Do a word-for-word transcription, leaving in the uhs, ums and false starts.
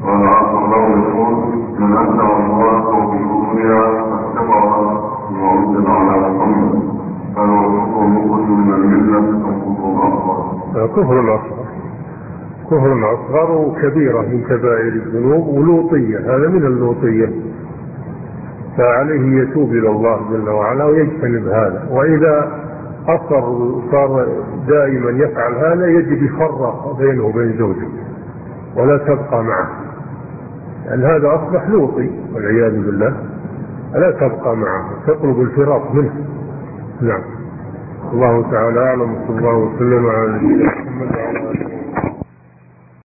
والعصر الله يقول من أتى الله بالأولياء فاتبع وأنزل على محمد فلو كفر مخرج من الملة أو كفر أكبر. كفر أصغر، كفر أصغر وكبيرة من كبائر الذنوب ولوطية، هذا من اللوطية، فعليه يتوب إلى الله جل وعلا ويجتنب هذا. وإذا أصر وصار دائما يفعل هذا يجب يفرق بينه وبين زوجه ولا تبقى معه، لأن هذا أصبح لوطي والعياذ بالله، لا تبقى معه، تطلب الفراق منه. نعم. الله تعالى أعلم، صلى الله وسلم على نبينا محمد وعلى آله.